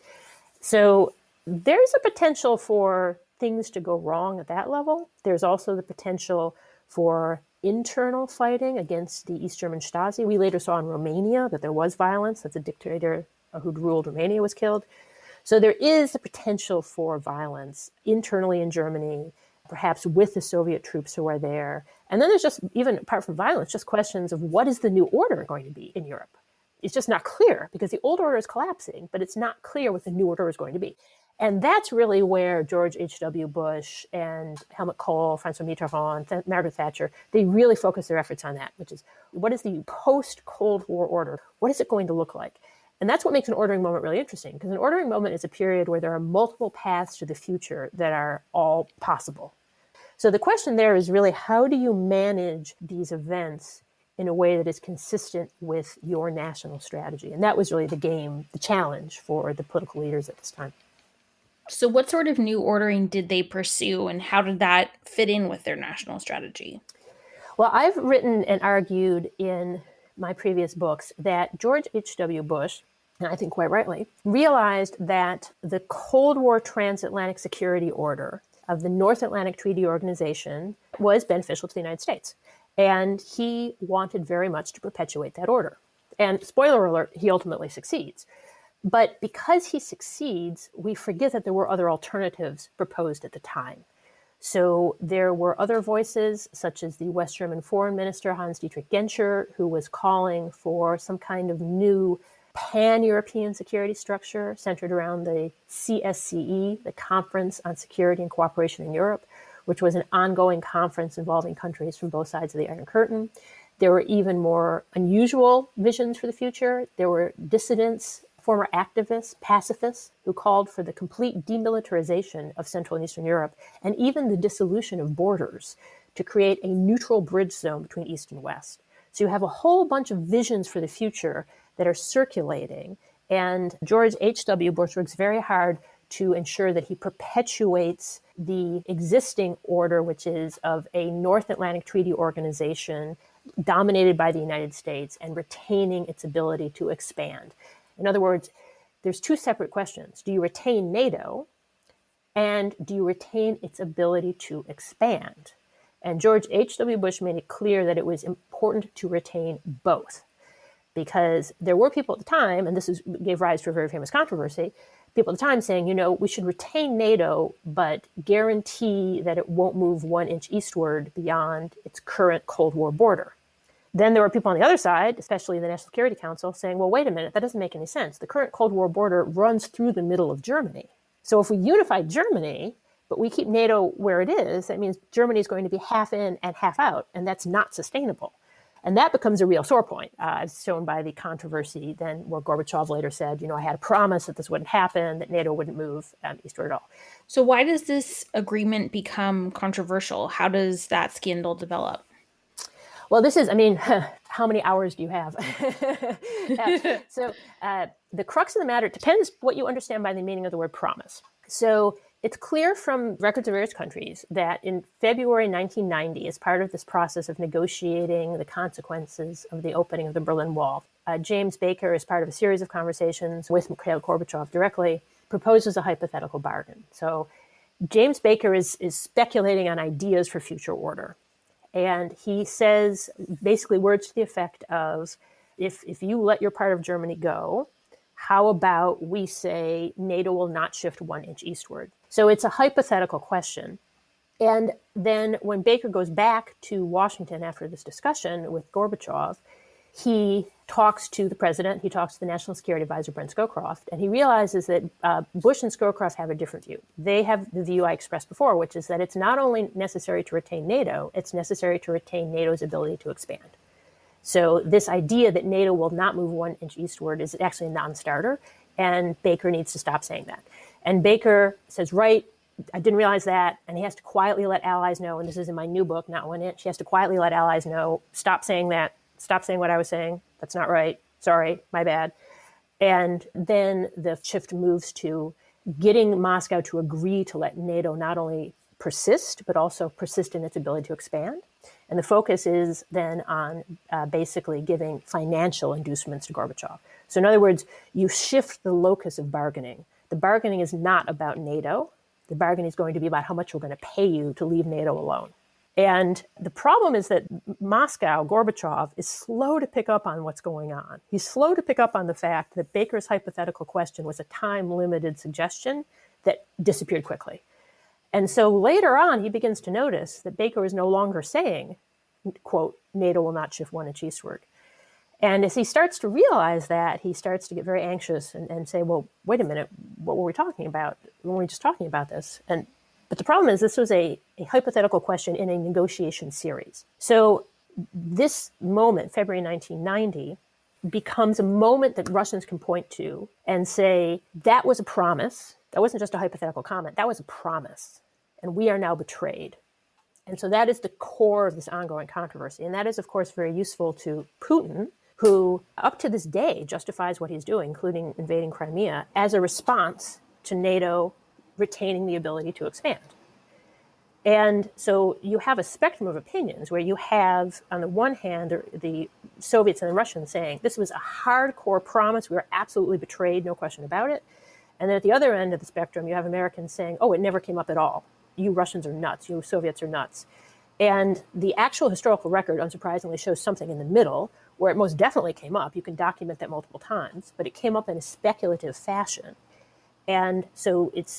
So there's a potential for things to go wrong at that level. There's also the potential for internal fighting against the East German Stasi. We later saw in Romania that there was violence, that the dictator who'd ruled Romania was killed. So there is the potential for violence internally in Germany, perhaps with the Soviet troops who are there. And then there's just, even apart from violence, just questions of what is the new order going to be in Europe? It's just not clear because the old order is collapsing, but it's not clear what the new order is going to be. And that's really where George H.W. Bush and Helmut Kohl, Francois Mitterrand, Margaret Thatcher, they really focus their efforts on that, which is what is the post-Cold War order? What is it going to look like? And that's what makes an ordering moment really interesting, because an ordering moment is a period where there are multiple paths to the future that are all possible. So the question there is really, how do you manage these events in a way that is consistent with your national strategy? And that was really the challenge for the political leaders at this time. So what sort of new ordering did they pursue, and how did that fit in with their national strategy? Well, I've written and argued in my previous books that George H.W. Bush, and I think quite rightly, realized that the Cold War transatlantic security order of the North Atlantic Treaty Organization was beneficial to the United States. And he wanted very much to perpetuate that order. And spoiler alert, he ultimately succeeds. But because he succeeds, we forget that there were other alternatives proposed at the time. So there were other voices, such as the West German Foreign Minister, Hans-Dietrich Genscher, who was calling for some kind of new pan-European security structure centered around the CSCE, the Conference on Security and Cooperation in Europe, which was an ongoing conference involving countries from both sides of the Iron Curtain. There were even more unusual visions for the future. There were dissidents, former activists, pacifists, who called for the complete demilitarization of Central and Eastern Europe, and even the dissolution of borders to create a neutral bridge zone between East and West. So you have a whole bunch of visions for the future that are circulating, and George H.W. Bush works very hard to ensure that he perpetuates the existing order, which is of a North Atlantic Treaty Organization dominated by the United States and retaining its ability to expand. In other words, there's two separate questions. Do you retain NATO? And do you retain its ability to expand? And George H.W. Bush made it clear that it was important to retain both, because there were people at the time, and gave rise to a very famous controversy, people at the time saying, we should retain NATO, but guarantee that it won't move 1 inch eastward beyond its current Cold War border. Then there were people on the other side, especially the National Security Council, saying, well, wait a minute, that doesn't make any sense. The current Cold War border runs through the middle of Germany. So if we unify Germany, but we keep NATO where it is, that means Germany is going to be half in and half out, and that's not sustainable. And that becomes a real sore point, as shown by the controversy then where Gorbachev later said, I had a promise that this wouldn't happen, that NATO wouldn't move eastward at all. So why does this agreement become controversial? How does that scandal develop? Well, this is, how many hours do you have? So the crux of the matter, it depends what you understand by the meaning of the word promise. So it's clear from records of various countries that in February 1990, as part of this process of negotiating the consequences of the opening of the Berlin Wall, James Baker, as part of a series of conversations with Mikhail Gorbachev directly, proposes a hypothetical bargain. So James Baker is speculating on ideas for future order. And he says basically words to the effect of, if you let your part of Germany go, how about we say NATO will not shift 1 inch eastward? So it's a hypothetical question. And then when Baker goes back to Washington after this discussion with Gorbachev, he talks to the president, he talks to the National Security Advisor, Brent Scowcroft, and he realizes that Bush and Scowcroft have a different view. They have the view I expressed before, which is that it's not only necessary to retain NATO, it's necessary to retain NATO's ability to expand. So this idea that NATO will not move 1 inch eastward is actually a non-starter, and Baker needs to stop saying that. And Baker says, right, I didn't realize that, and he has to quietly let allies know, and this is in my new book, Not 1 Inch, he has to quietly let allies know, stop saying that, stop saying what I was saying, that's not right, sorry, my bad. And then the shift moves to getting Moscow to agree to let NATO not only persist, but also persist in its ability to expand. And the focus is then on basically giving financial inducements to Gorbachev. So in other words, you shift the locus of bargaining. The bargaining is not about NATO. The bargaining is going to be about how much we're going to pay you to leave NATO alone. And the problem is that Moscow, Gorbachev, is slow to pick up on what's going on. He's slow to pick up on the fact that Baker's hypothetical question was a time-limited suggestion that disappeared quickly. And so later on, he begins to notice that Baker is no longer saying, quote, NATO will not shift 1 inch eastward. And as he starts to realize that, he starts to get very anxious and say, well, wait a minute, what were we talking about? Weren't we just talking about this? But the problem is this was a hypothetical question in a negotiation series. So this moment, February 1990, becomes a moment that Russians can point to and say, that was a promise. That wasn't just a hypothetical comment. That was a promise. And we are now betrayed. And so that is the core of this ongoing controversy. And that is, of course, very useful to Putin, who up to this day justifies what he's doing, including invading Crimea, as a response to NATO retaining the ability to expand. And so you have a spectrum of opinions where you have, on the one hand, the Soviets and the Russians saying, this was a hardcore promise, we were absolutely betrayed, no question about it. And then at the other end of the spectrum, you have Americans saying, oh, it never came up at all. You Russians are nuts, you Soviets are nuts. And the actual historical record, unsurprisingly, shows something in the middle, where it most definitely came up. You can document that multiple times, but it came up in a speculative fashion. And so it's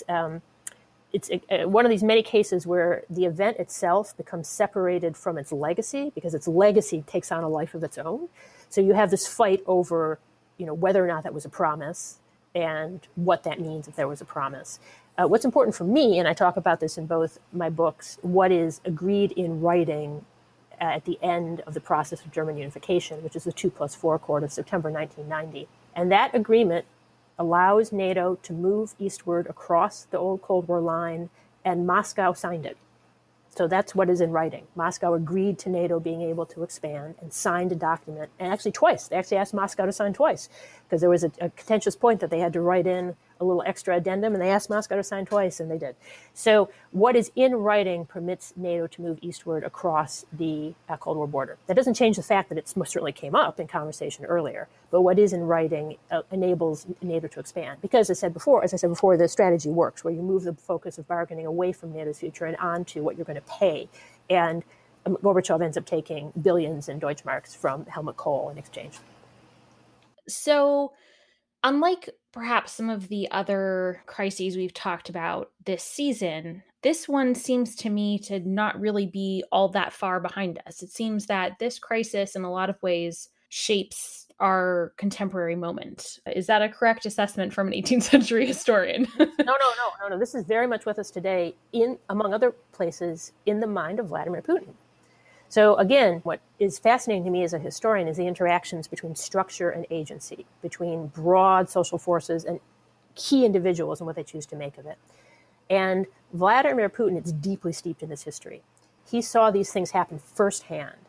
one of these many cases where the event itself becomes separated from its legacy because its legacy takes on a life of its own. So you have this fight over, whether or not that was a promise and what that means if there was a promise. What's important for me, and I talk about this in both my books, what is agreed in writing at the end of the process of German unification, which is the 2+4 Accord of September 1990. And that agreement allows NATO to move eastward across the old Cold War line, and Moscow signed it. So that's what is in writing. Moscow agreed to NATO being able to expand and signed a document, and actually twice. They actually asked Moscow to sign twice, because there was a contentious point that they had to write in a little extra addendum, and they asked Moscow to sign twice, and they did. So what is in writing permits NATO to move eastward across the Cold War border. That doesn't change the fact that it most certainly came up in conversation earlier, but what is in writing enables NATO to expand. Because as I said before, the strategy works, where you move the focus of bargaining away from NATO's future and onto what you're going to pay. And Gorbachev ends up taking billions in Deutschmarks from Helmut Kohl in exchange. So, unlike perhaps some of the other crises we've talked about this season, this one seems to me to not really be all that far behind us. It seems that this crisis, in a lot of ways, shapes our contemporary moment. Is that a correct assessment from an 18th century historian? No. This is very much with us today, among other places, in the mind of Vladimir Putin. So again, what is fascinating to me as a historian is the interactions between structure and agency, between broad social forces and key individuals and what they choose to make of it. And Vladimir Putin is deeply steeped in this history. He saw these things happen firsthand.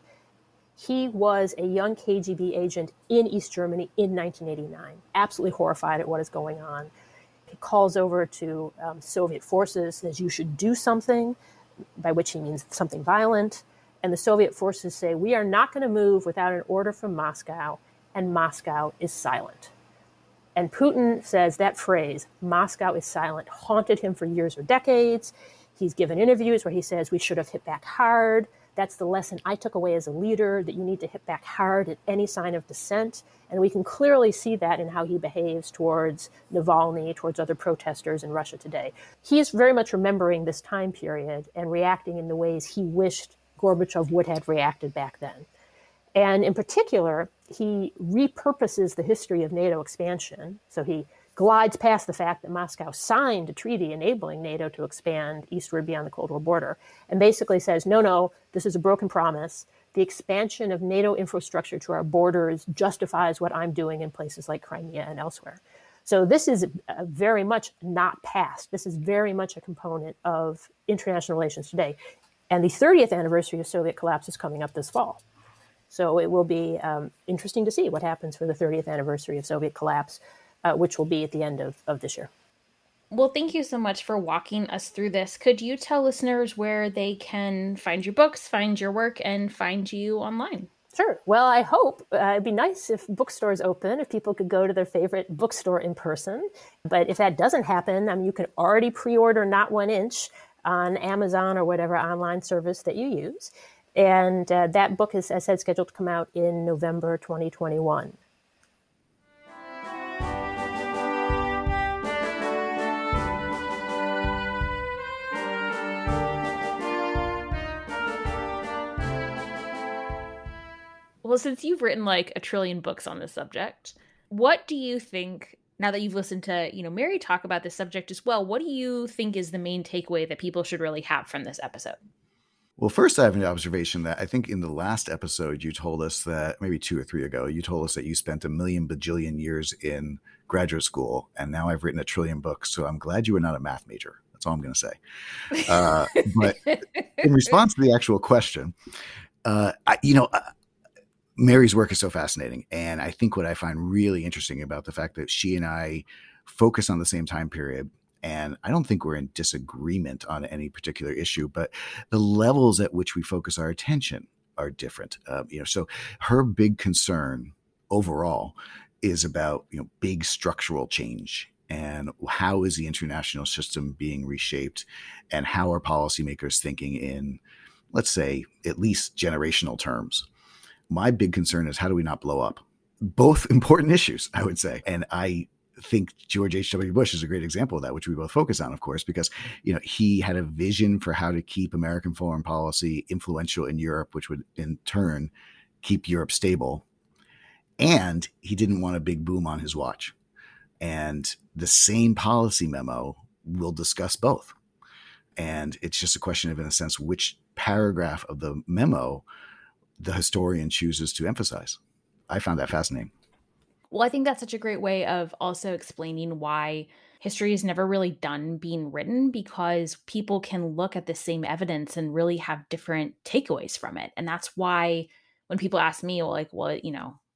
He was a young KGB agent in East Germany in 1989, absolutely horrified at what is going on. He calls over to Soviet forces, says, you should do something, by which he means something violent. And the Soviet forces say, we are not going to move without an order from Moscow, and Moscow is silent. And Putin says that phrase, Moscow is silent, haunted him for years or decades. He's given interviews where he says, we should have hit back hard. That's the lesson I took away as a leader, that you need to hit back hard at any sign of dissent. And we can clearly see that in how he behaves towards Navalny, towards other protesters in Russia today. He is very much remembering this time period and reacting in the ways he wished Gorbachev would have reacted back then. And in particular, he repurposes the history of NATO expansion. So he glides past the fact that Moscow signed a treaty enabling NATO to expand eastward beyond the Cold War border, and basically says, no, this is a broken promise. The expansion of NATO infrastructure to our borders justifies what I'm doing in places like Crimea and elsewhere. So this is very much not past. This is very much a component of international relations today. And the 30th anniversary of Soviet collapse is coming up this fall. So it will be interesting to see what happens for the 30th anniversary of Soviet collapse, which will be at the end of this year. Well, thank you so much for walking us through this. Could you tell listeners where they can find your books, find your work, and find you online? Sure. Well, I hope it'd be nice if bookstores open, if people could go to their favorite bookstore in person. But if that doesn't happen, you can already pre-order Not One Inch on Amazon or whatever online service that you use. And that book is, as I said, scheduled to come out in November 2021. Well, since you've written like a trillion books on this subject, what do you think, now that you've listened to, Mary talk about this subject as well, what do you think is the main takeaway that people should really have from this episode? Well, first, I have an observation that I think in the last episode, you told us that maybe 2 or 3 ago, you told us that you spent a million bajillion years in graduate school. And now I've written a trillion books. So I'm glad you were not a math major. That's all I'm going to say. But in response to the actual question, Mary's work is so fascinating. And I think what I find really interesting about the fact that she and I focus on the same time period, and I don't think we're in disagreement on any particular issue, but the levels at which we focus our attention are different. So her big concern overall is about, big structural change and how is the international system being reshaped and how are policymakers thinking in, let's say, at least generational terms. My big concern is how do we not blow up? Both important issues, I would say. And I think George H.W. Bush is a great example of that, which we both focus on, of course, because, he had a vision for how to keep American foreign policy influential in Europe, which would in turn keep Europe stable. And he didn't want a big boom on his watch. And the same policy memo will discuss both. And it's just a question of, in a sense, which paragraph of the memo the historian chooses to emphasize. I found that fascinating. Well, I think that's such a great way of also explaining why history is never really done being written, because people can look at the same evidence and really have different takeaways from it. And that's why when people ask me,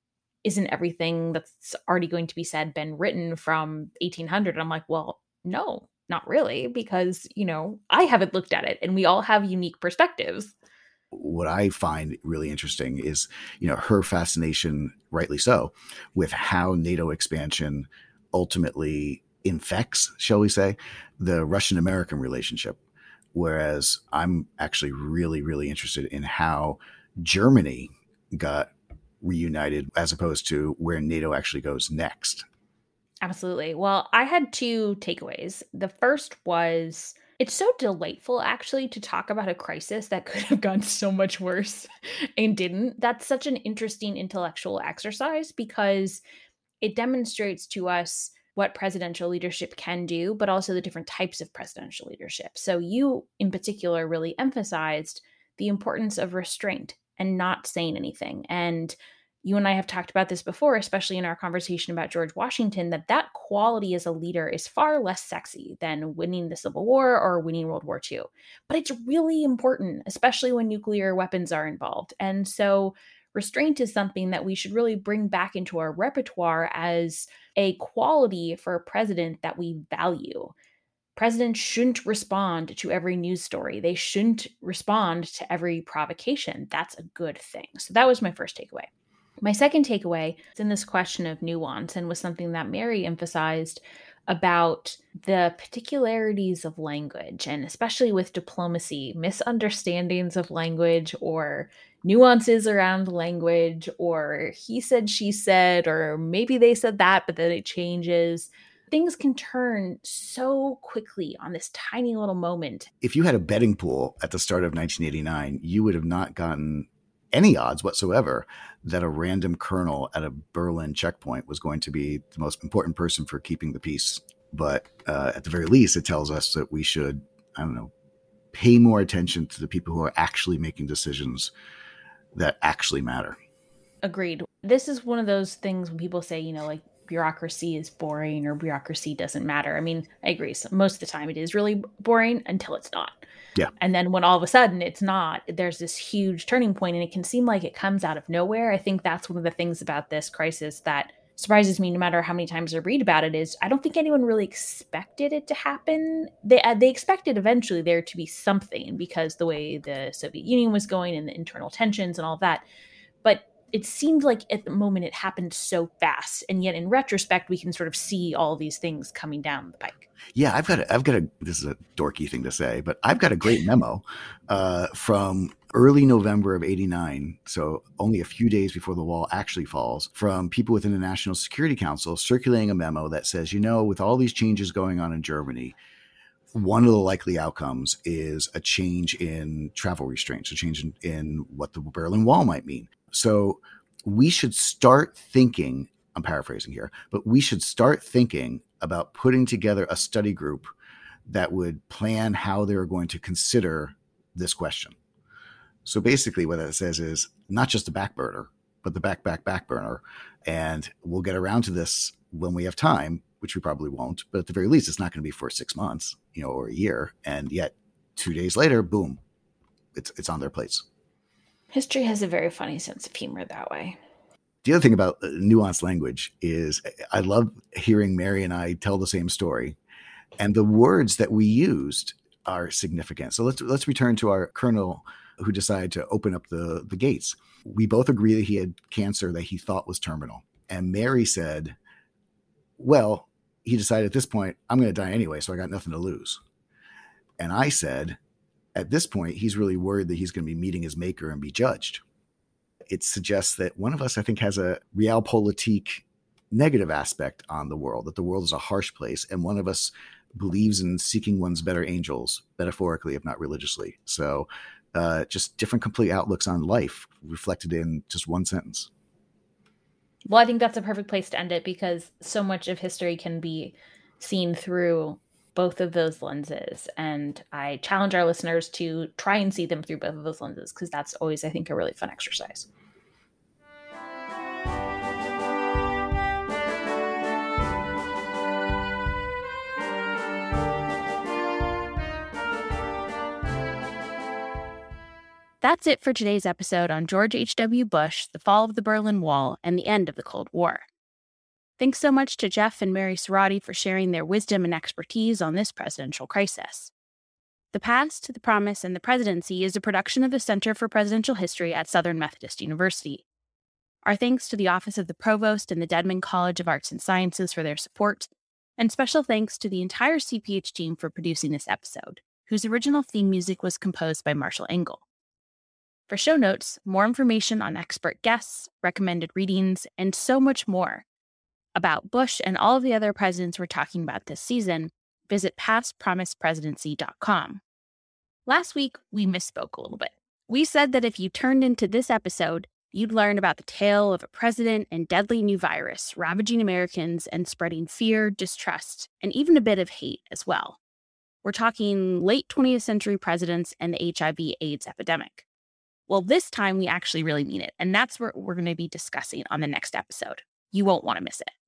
isn't everything that's already going to be said been written from 1800? I'm like, well, no, not really, because, I haven't looked at it and we all have unique perspectives. What I find really interesting is, her fascination, rightly so, with how NATO expansion ultimately infects, shall we say, the Russian-American relationship. Whereas I'm actually really, really interested in how Germany got reunited as opposed to where NATO actually goes next. Absolutely. Well, I had two takeaways. The first was it's so delightful actually to talk about a crisis that could have gone so much worse and didn't. That's such an interesting intellectual exercise because it demonstrates to us what presidential leadership can do, but also the different types of presidential leadership. So, you in particular really emphasized the importance of restraint and not saying anything. And you and I have talked about this before, especially in our conversation about George Washington, that quality as a leader is far less sexy than winning the Civil War or winning World War II. But it's really important, especially when nuclear weapons are involved. And so restraint is something that we should really bring back into our repertoire as a quality for a president that we value. Presidents shouldn't respond to every news story. They shouldn't respond to every provocation. That's a good thing. So that was my first takeaway. My second takeaway is in this question of nuance and was something that Mary emphasized about the particularities of language, and especially with diplomacy, misunderstandings of language or nuances around language, or he said, she said, or maybe they said that, but then it changes. Things can turn so quickly on this tiny little moment. If you had a betting pool at the start of 1989, you would have not gotten any odds whatsoever that a random colonel at a Berlin checkpoint was going to be the most important person for keeping the peace. But at the very least, it tells us that we should, pay more attention to the people who are actually making decisions that actually matter. Agreed. This is one of those things when people say, like bureaucracy is boring or bureaucracy doesn't matter. I mean, I agree. So most of the time it is really boring until it's not. Yeah. And then when all of a sudden it's not, there's this huge turning point and it can seem like it comes out of nowhere. I think that's one of the things about this crisis that surprises me no matter how many times I read about it is I don't think anyone really expected it to happen. They expected eventually there to be something because the way the Soviet Union was going and the internal tensions and all that. But it seemed like at the moment it happened so fast. And yet in retrospect, we can sort of see all these things coming down the pike. Yeah, I've got a, this is a dorky thing to say, but I've got a great memo from early November of 89. So only a few days before the wall actually falls, from people within the National Security Council circulating a memo that says, with all these changes going on in Germany, one of the likely outcomes is a change in travel restraints, a change in what the Berlin Wall might mean. So we should start thinking, I'm paraphrasing here, but we should start thinking about putting together a study group that would plan how they're going to consider this question. So basically what that says is not just the back burner, but the back burner. And we'll get around to this when we have time, which we probably won't, but at the very least, it's not going to be for 6 months, or a year. And yet 2 days later, boom, it's on their plates. History has a very funny sense of humor that way. The other thing about nuanced language is I love hearing Mary and I tell the same story, and the words that we used are significant. So let's return to our colonel who decided to open up the gates. We both agree that he had cancer that he thought was terminal. And Mary said, well, he decided at this point, I'm going to die anyway, so I got nothing to lose. And I said, at this point, he's really worried that he's going to be meeting his maker and be judged. It suggests that one of us, I think, has a realpolitik negative aspect on the world, that the world is a harsh place. And one of us believes in seeking one's better angels, metaphorically, if not religiously. So just different complete outlooks on life reflected in just one sentence. Well, I think that's a perfect place to end it because so much of history can be seen through both of those lenses. And I challenge our listeners to try and see them through both of those lenses because that's always, I think, a really fun exercise. That's it for today's episode on George H.W. Bush, the fall of the Berlin Wall, and the end of the Cold War. Thanks so much to Jeff and Mary Cerati for sharing their wisdom and expertise on this presidential crisis. The Past, the Promise, and the Presidency is a production of the Center for Presidential History at Southern Methodist University. Our thanks to the Office of the Provost and the Dedman College of Arts and Sciences for their support, and special thanks to the entire CPH team for producing this episode, whose original theme music was composed by Marshall Engel. For show notes, more information on expert guests, recommended readings, and so much more about Bush and all of the other presidents we're talking about this season, visit pastpromisepresidency.com. Last week, we misspoke a little bit. We said that if you turned into this episode, you'd learn about the tale of a president and deadly new virus ravaging Americans and spreading fear, distrust, and even a bit of hate as well. We're talking late 20th century presidents and the HIV/AIDS epidemic. Well, this time we actually really mean it, and that's what we're going to be discussing on the next episode. You won't want to miss it.